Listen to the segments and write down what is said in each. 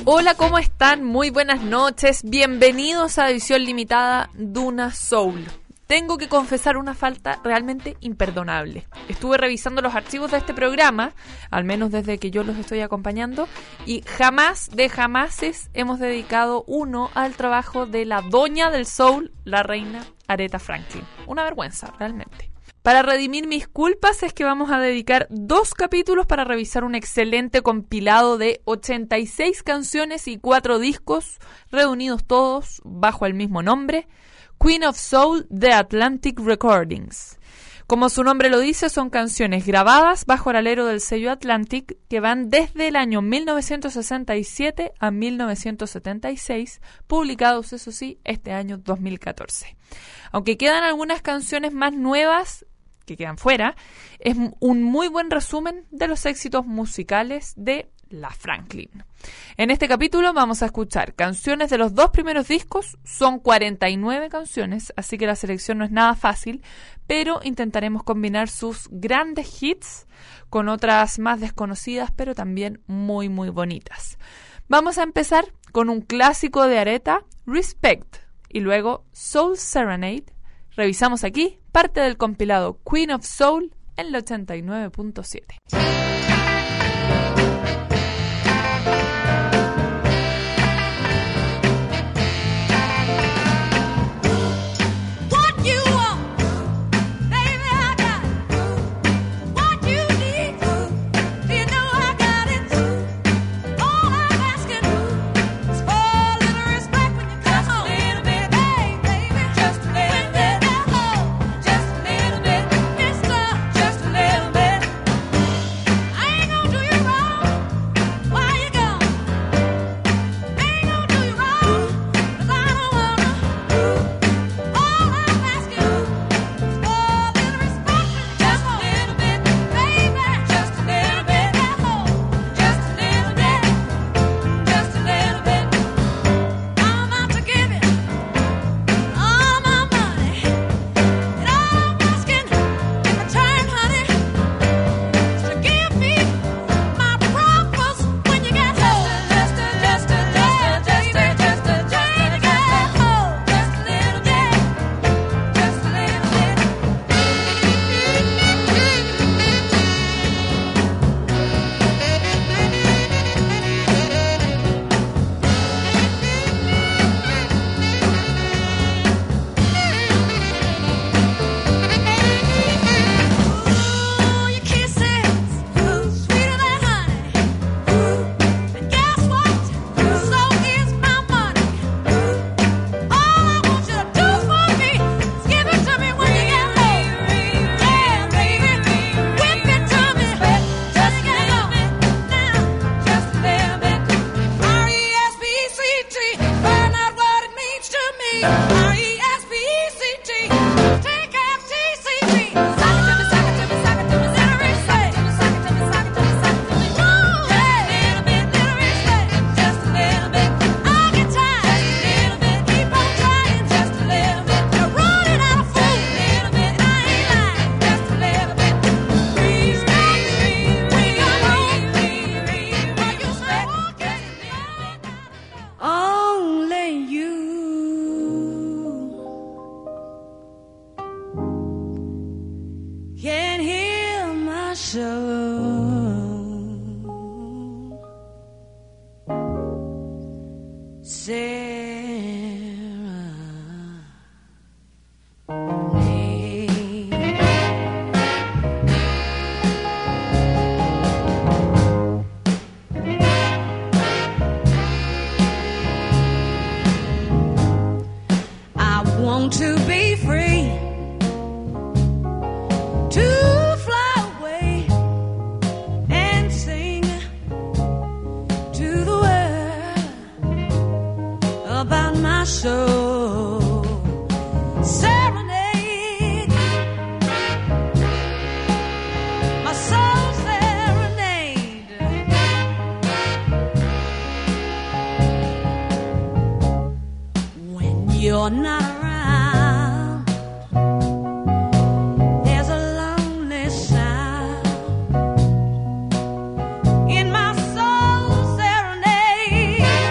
Hola, ¿cómo están? Muy buenas noches. Bienvenidos a edición limitada Duna Soul. Tengo que confesar una falta realmente imperdonable. Estuve revisando los archivos de este programa, al menos desde que yo los estoy acompañando, y jamás de jamases hemos dedicado uno al trabajo de la doña del soul, la reina Aretha Franklin. Una vergüenza, realmente. Para redimir mis culpas es que vamos a dedicar 2 capítulos para revisar un excelente compilado de 86 canciones y 4 discos, reunidos todos bajo el mismo nombre, Queen of Soul de Atlantic Recordings. Como su nombre lo dice, son canciones grabadas bajo el alero del sello Atlantic que van desde el año 1967 a 1976, publicados, eso sí, este año 2014. Aunque quedan algunas canciones más nuevas que quedan fuera, es un muy buen resumen de los éxitos musicales de la Franklin. En este capítulo vamos a escuchar canciones de los 2 primeros discos. Son 49 canciones, así que la selección no es nada fácil, pero intentaremos combinar sus grandes hits con otras más desconocidas, pero también muy muy bonitas. Vamos a empezar con un clásico de Aretha, Respect, y luego Soul Serenade. Revisamos aquí parte del compilado Queen of Soul en el 89.7. To be free, to fly away and sing to the world about my soul. Serenade, my soul serenade. When you're not around, there's a lonely sound in my soul serenade.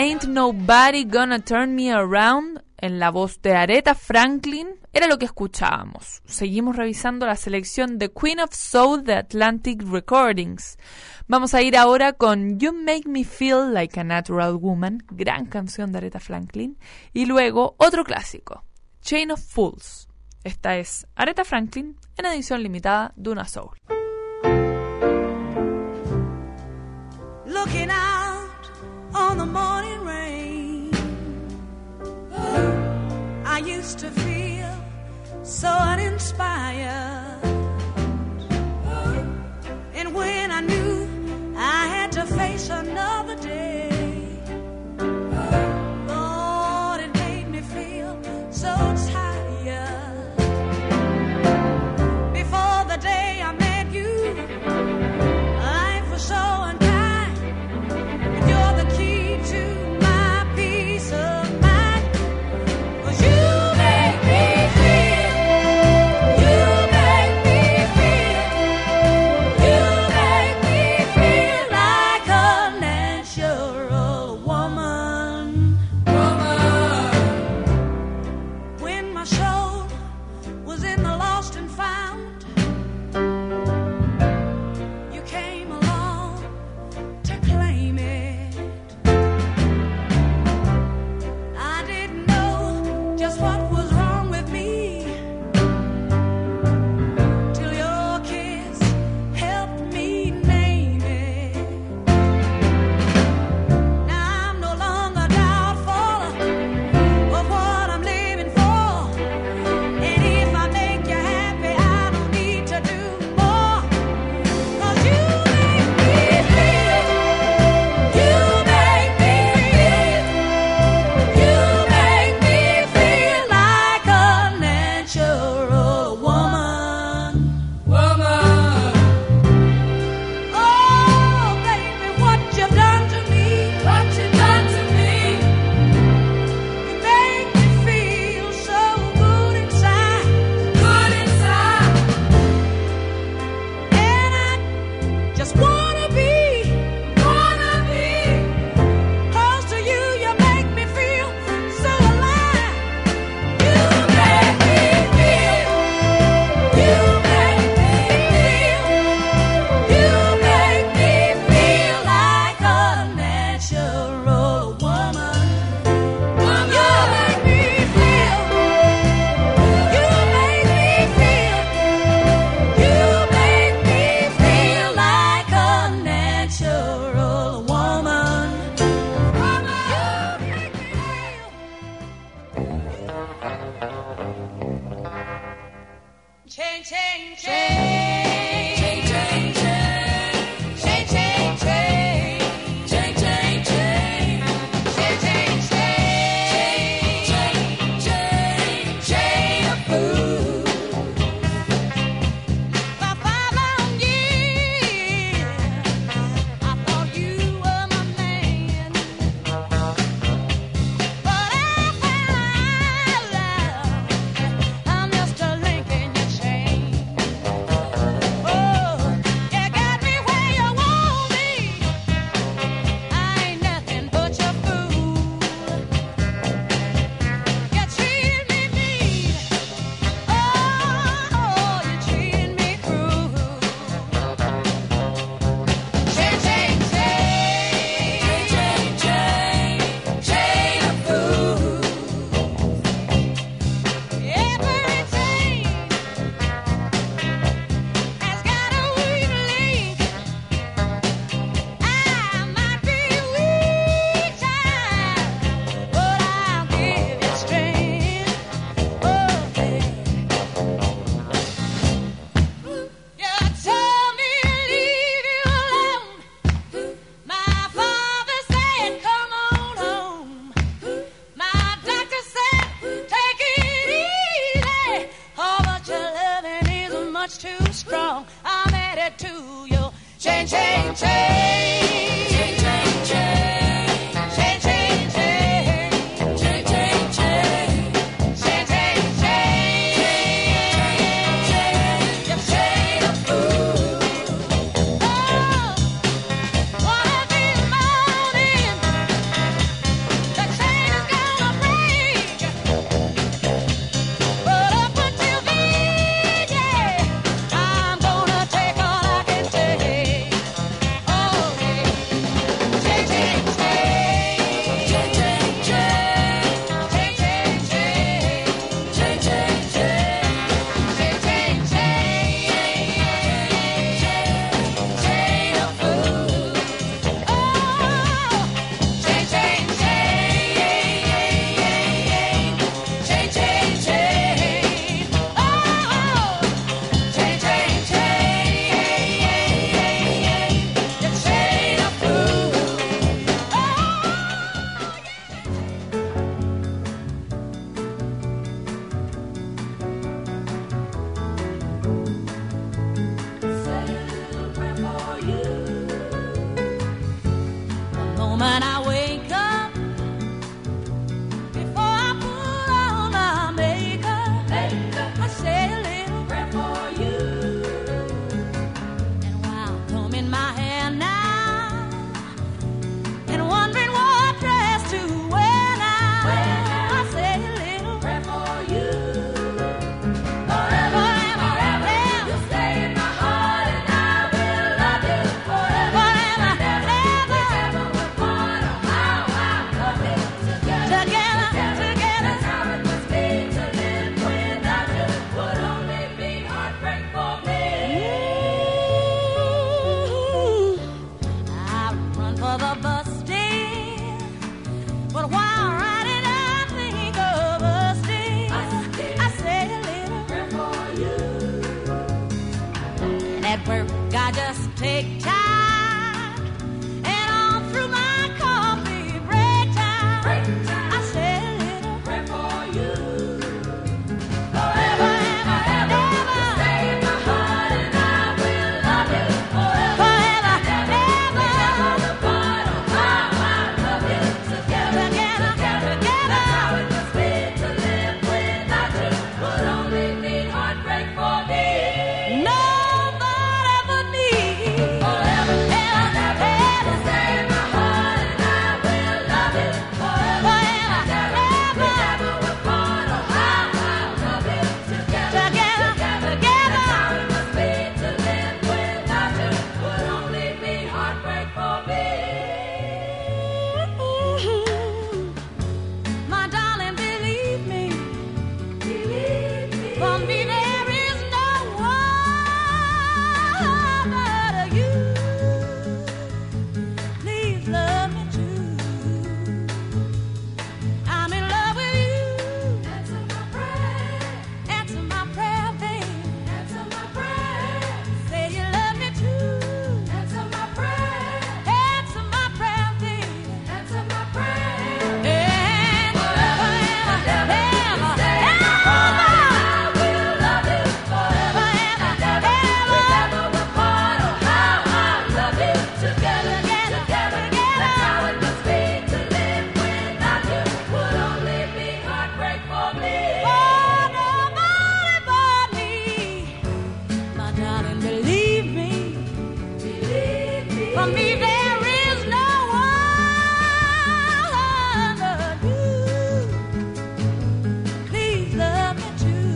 Ain't Nobody Gonna Turn Me Around, en la voz de Aretha Franklin, era lo que escuchábamos. Seguimos revisando la selección de Queen of Soul de Atlantic Recordings. Vamos a ir ahora con You Make Me Feel Like a Natural Woman, gran canción de Aretha Franklin, y luego otro clásico, Chain of Fools. Esta es Aretha Franklin en edición limitada de Duna Soul. Looking out on the morning rain, I used to feel so uninspired. And when I knew I had to face another day, Lord, it made me feel so tired. Before the day I met you, life was so unkind. You're the key to my peace of mind. 'Cause you make me feel, you make me feel, you make me feel like a natural woman. When my soul was in the lost and found, you came along to claim it. I didn't know just what was wrong with me till your kiss helped me name it. Now I'm no longer doubtful of what I'm living for. And if I make you happy, I don't need to do more. 'Cause you make me feel, you make me feel, you make me feel like a natural woman. Oh, baby, what you've done to me, what you've done to me. You make me feel so good inside, good inside. And I just wanna be close to you. You make me feel so alive. You make me feel, you make me feel, you make me feel like a natural woman. You make me feel, you make me feel, you make me feel like a natural woman. You make me feel. Change, change, change, change, change, change, change, change, change, change, change, change, change, change, change of food. For 5 long years, I thought you were my man, but I found out I'm just a link in your chain. Oh, you got me where you want me. I ain't nothing but your fool. You treated me mean. Oh, you treated me cruel. Change, change, change, change, change, change of food. Everything has got a weak link. I might be weak, child, but I'll give you strength. Oh, baby. You told me to leave you alone. My father said, come on home. My doctor said, take it easy. Oh, but your loving is much too strong. I'm headed to you. Change, change, change. Change, change, change. Change, change, change. Change, change, change. Change, change, change. Your shade of food. Oh, one of these mornings at work, I just take time, and all through my coffee break time, I say a little prayer for you. Forever and ever, stay in my heart, and I will love you forever and ever. The bottom, how I love you together. That's how it must be to live without you. Would only mean heartbreak for me. Nobody but me. Forever and ever, stay in my heart, and I will love you forever and ever. We never were part of how I love you together. That's how it must be to live without you. Would only mean heartbreak for me. My darling, believe me. For me there is no one but you. Please love me too. I'm in love with you. Answer my prayer. Answer my prayer, babe. Answer my prayer. Say you love me too. Answer my prayer. Answer my prayer, babe. Answer my prayer. And forever and ever, stay in my heart. I will love you forever and ever. We never were part of how I love you together. That's how it must be to live without you. Would only be heartbreak for me. Oh, nobody but me. My darling, believe me. For me there is no one but you. Please love me too.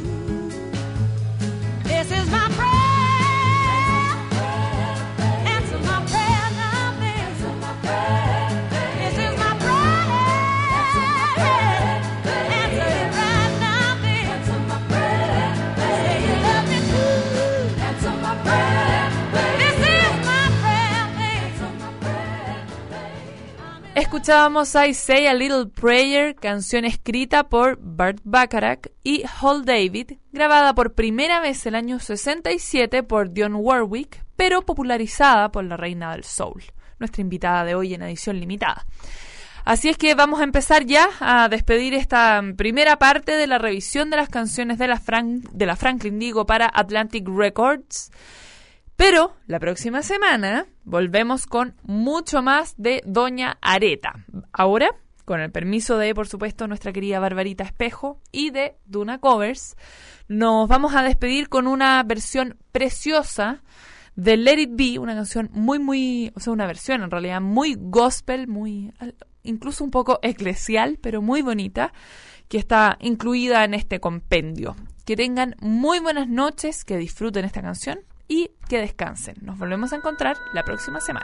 This is my prayer. Answer my prayer now, baby. Answer my prayer. This is my prayer. Answer it right now, baby. Answer my prayer. Say you love me too. Answer my prayer. This is my prayer, baby. Answer my prayer, baby. Escuchábamos I Say a Little Prayer, canción escrita por Burt Bacharach y Hal David, grabada por primera vez el año 67 por Dionne Warwick, pero popularizada por la reina del soul, nuestra invitada de hoy en edición limitada. Así es que vamos a empezar ya a despedir esta primera parte de la revisión de las canciones de la Franklin, digo, para Atlantic Records. Pero la próxima semana volvemos con mucho más de Doña Aretha. Ahora, con el permiso de, por supuesto, nuestra querida Barbarita Espejo y de Duna Covers, nos vamos a despedir con una versión preciosa de Let It Be, una canción una versión en realidad muy gospel, incluso un poco eclesial, pero muy bonita, que está incluida en este compendio. Que tengan muy buenas noches, que disfruten esta canción y que descansen. Nos volvemos a encontrar la próxima semana.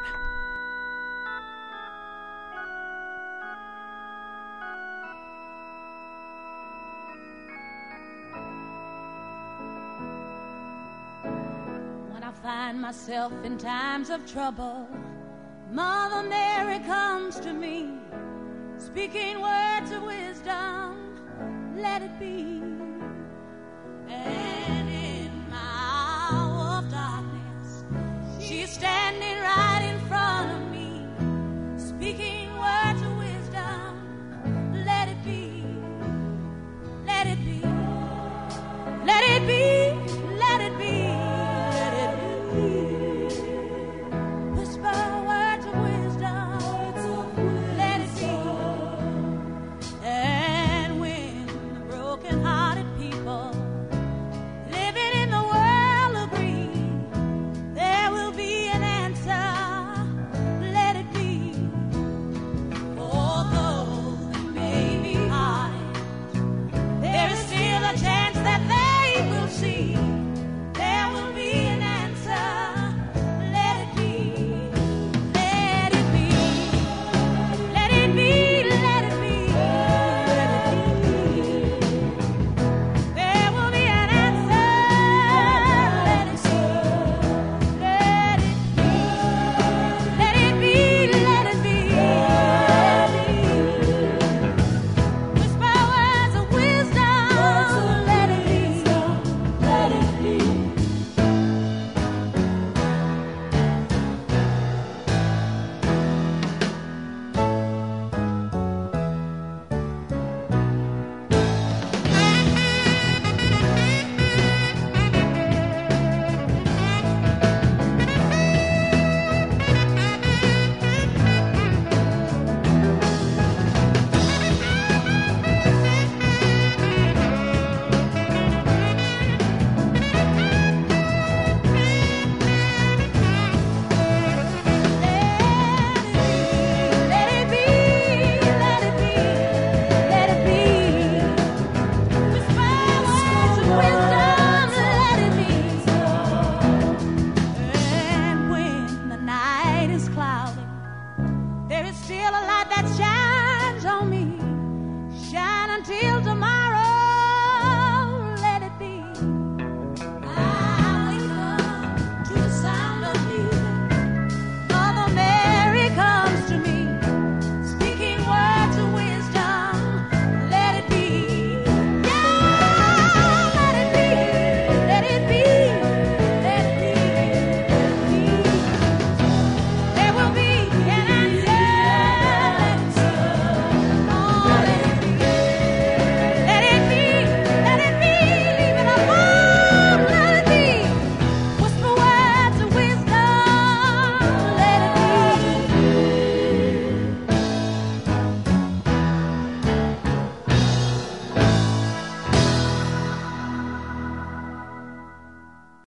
When I find myself in times of trouble, Mother Mary comes to me, speaking words of wisdom, let it be.